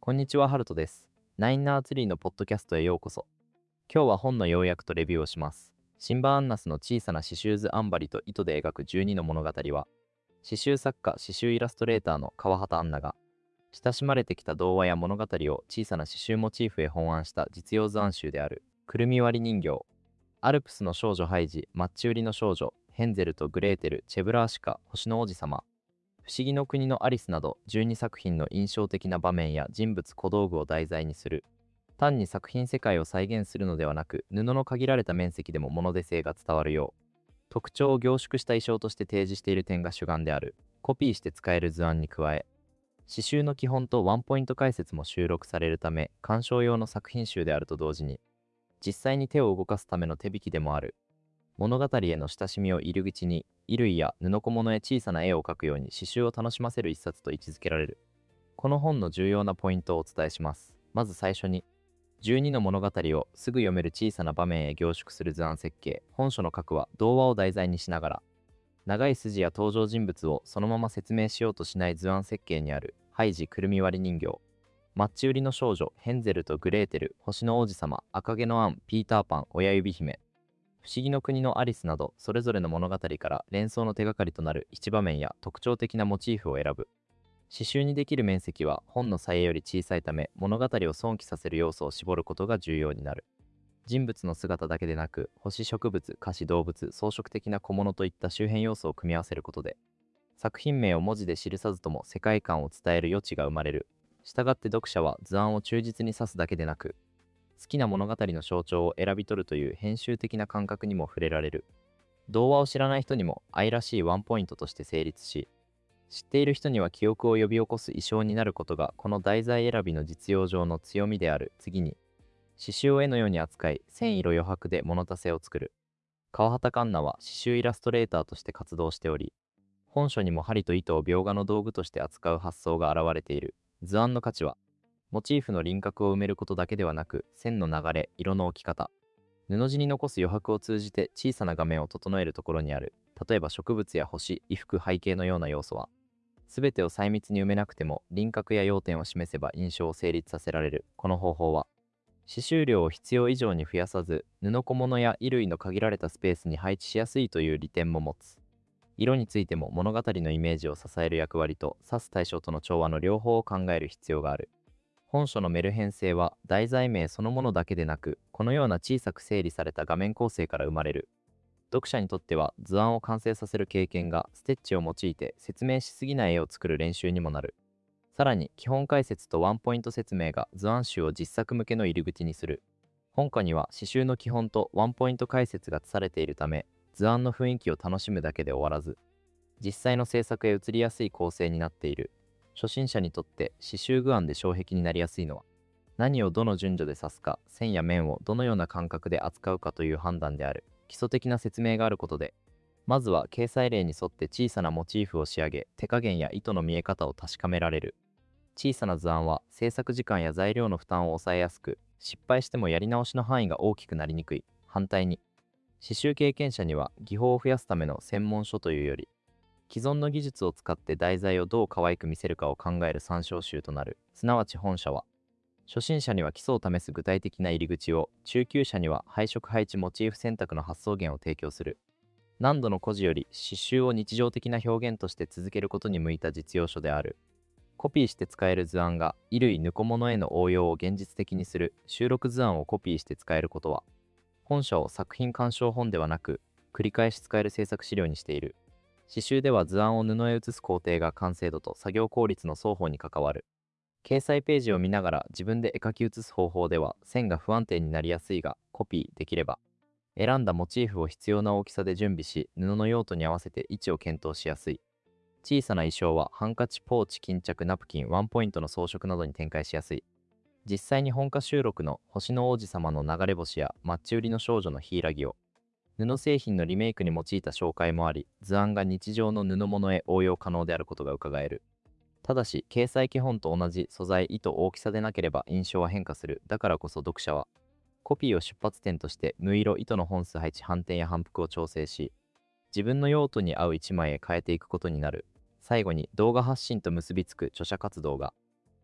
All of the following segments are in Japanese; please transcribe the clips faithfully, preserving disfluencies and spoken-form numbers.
こんにちは、ハルトです。ナインナーツリーのポッドキャストへようこそ。今日は本の要約とレビューをします。シンバアンナスの小さな刺繍図アンバリと糸で描くじゅうにの物語は、刺繍作家、刺繍イラストレーターの川畑アンナが、親しまれてきた童話や物語を小さな刺繍モチーフへ本案した実用図案集である。くるみ割り人形、アルプスの少女ハイジ、マッチ売りの少女、ヘンゼルとグレーテル、チェブラーシカ、星の王子様、不思議の国のアリスなどじゅうにさく品の印象的な場面や人物小道具を題材にする。単に作品世界を再現するのではなく、布の限られた面積でも物手性が伝わるよう、特徴を凝縮した意匠として提示している点が主眼である。コピーして使える図案に加え、刺繍の基本とワンポイント解説も収録されるため、鑑賞用の作品集であると同時に、実際に手を動かすための手引きでもある。物語への親しみを入り口に、衣類や布小物へ小さな絵を描くように刺繍を楽しませる一冊と位置づけられる。この本の重要なポイントをお伝えします。まず最初に、じゅうにの物語をすぐ読める小さな場面へ凝縮する図案設計。本書の核は童話を題材にしながら、長い筋や登場人物をそのまま説明しようとしない図案設計にある。ハイジくるみ割り人形、マッチ売りの少女、ヘンゼルとグレーテル、星の王子様、赤毛のアン、ピーターパン、親指姫、不思議の国のアリスなど、それぞれの物語から連想の手がかりとなる一場面や特徴的なモチーフを選ぶ。刺繍にできる面積は本のさえより小さいため、物語を想起させる要素を絞ることが重要になる。人物の姿だけでなく、星、植物、菓子、動物、装飾的な小物といった周辺要素を組み合わせることで、作品名を文字で記さずとも世界観を伝える余地が生まれる。したがって読者は図案を忠実に指すだけでなく、好きな物語の象徴を選び取るという編集的な感覚にも触れられる。童話を知らない人にも愛らしいワンポイントとして成立し、知っている人には記憶を呼び起こす意匠になることがこの題材選びの実用上の強みである。次に、刺繍を絵のように扱い、線色余白で物足せを作る。川畑環奈は刺繍イラストレーターとして活動しており、本書にも針と糸を描画の道具として扱う発想が現れている。図案の価値は、モチーフの輪郭を埋めることだけではなく、線の流れ、色の置き方、布地に残す余白を通じて小さな画面を整えるところにある。例えば植物や星、衣服、背景のような要素は、全てを細密に埋めなくても輪郭や要点を示せば印象を成立させられる。この方法は、刺繍量を必要以上に増やさず、布小物や衣類の限られたスペースに配置しやすいという利点も持つ。色についても物語のイメージを支える役割と指す対象との調和の両方を考える必要がある。本書のメルヘン性は題材名そのものだけでなく、このような小さく整理された画面構成から生まれる。読者にとっては図案を完成させる経験がステッチを用いて説明しすぎない絵を作る練習にもなる。さらに基本解説とワンポイント説明が図案集を実作向けの入り口にする。本課には刺繍の基本とワンポイント解説がされているため、図案の雰囲気を楽しむだけで終わらず、実際の制作へ移りやすい構成になっている。初心者にとって刺繍図案で障壁になりやすいのは、何をどの順序で指すか、線や面をどのような感覚で扱うかという判断である。基礎的な説明があることで、まずは掲載例に沿って小さなモチーフを仕上げ、手加減や糸の見え方を確かめられる。小さな図案は制作時間や材料の負担を抑えやすく、失敗してもやり直しの範囲が大きくなりにくい。反対に、刺繍経験者には技法を増やすための専門書というより、既存の技術を使って題材をどう可愛く見せるかを考える参照集となる。すなわち本書は、初心者には基礎を試す具体的な入り口を、中級者には配色配置モチーフ選択の発想源を提供する。難度の孤児より刺繍を日常的な表現として続けることに向いた実用書である。コピーして使える図案が衣類ぬこ物への応用を現実的にする。収録図案をコピーして使えることは、本書を作品鑑賞本ではなく、繰り返し使える制作資料にしている。刺繍では図案を布へ写す工程が完成度と作業効率の双方に関わる。掲載ページを見ながら自分で絵描き写す方法では線が不安定になりやすいが、コピーできれば、選んだモチーフを必要な大きさで準備し、布の用途に合わせて位置を検討しやすい。小さな衣装はハンカチ、ポーチ、巾着、ナプキン、ワンポイントの装飾などに展開しやすい。実際に本歌収録の星の王子様の流れ星やマッチ売りの少女の柊を、布製品のリメイクに用いた紹介もあり、図案が日常の布物へ応用可能であることがうかがえる。ただし、掲載基本と同じ素材、糸、大きさでなければ印象は変化する。だからこそ読者は、コピーを出発点として縫い色、糸の本数配置、反転や反復を調整し、自分の用途に合う一枚へ変えていくことになる。最後に動画発信と結びつく著者活動が、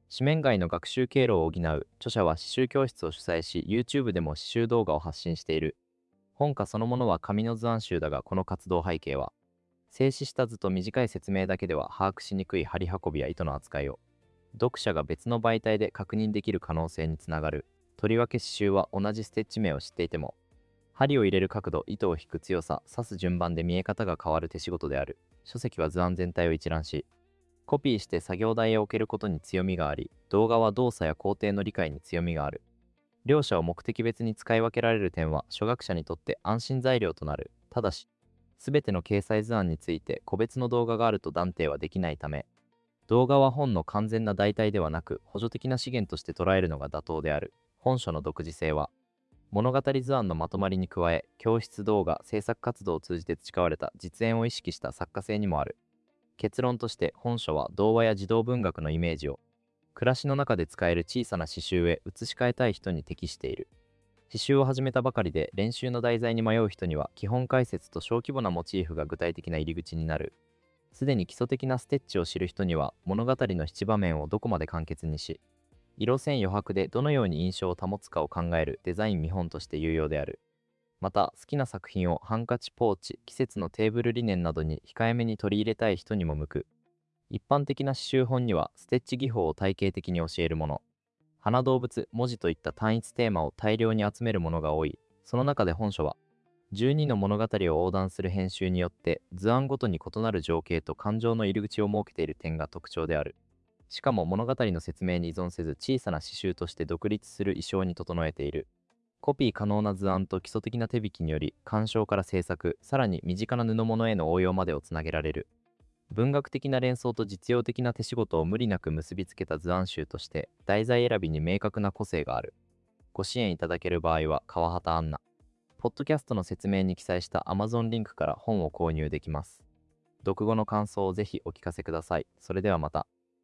紙面外の学習経路を補う。著者は刺繍教室を主催し、YouTube でも刺繍動画を発信している。本家そのものは紙の図案集だが、この活動背景は、静止した図と短い説明だけでは把握しにくい針運びや糸の扱いを、読者が別の媒体で確認できる可能性につながる。とりわけ刺繍は同じステッチ名を知っていても、針を入れる角度、糸を引く強さ、刺す順番で見え方が変わる手仕事である。書籍は図案全体を一覧し、コピーして作業台へ置けることに強みがあり、動画は動作や工程の理解に強みがある。両者を目的別に使い分けられる点は初学者にとって安心材料となる。ただし、すべての掲載図案について個別の動画があると断定はできないため、動画は本の完全な代替ではなく補助的な資源として捉えるのが妥当である。本書の独自性は、物語図案のまとまりに加え、教室動画制作活動を通じて培われた実演を意識した作家性にもある。結論として本書は童話や児童文学のイメージを暮らしの中で使える小さな刺繍へ移し替えたい人に適している。刺繍を始めたばかりで練習の題材に迷う人には基本解説と小規模なモチーフが具体的な入り口になる。すでに基礎的なステッチを知る人には物語の七場面をどこまで簡潔にし、色線余白でどのように印象を保つかを考えるデザイン見本として有用である。また好きな作品をハンカチ、ポーチ、季節のテーブルリネンなどに控えめに取り入れたい人にも向く。一般的な刺繍本にはステッチ技法を体系的に教えるもの、花動物、文字といった単一テーマを大量に集めるものが多い。その中で本書はじゅうにの物語を横断する編集によって図案ごとに異なる情景と感情の入り口を設けている点が特徴である。しかも物語の説明に依存せず小さな刺繍として独立する意匠に整えている。コピー可能な図案と基礎的な手引きにより鑑賞から制作、さらに身近な布物への応用までをつなげられる。文学的な連想と実用的な手仕事を無理なく結びつけた図案集として題材選びに明確な個性がある。ご支援いただける場合は川畑アンナ。ポッドキャストの説明に記載した Amazon リンクから本を購入できます。読後の感想をぜひお聞かせください。それではまた。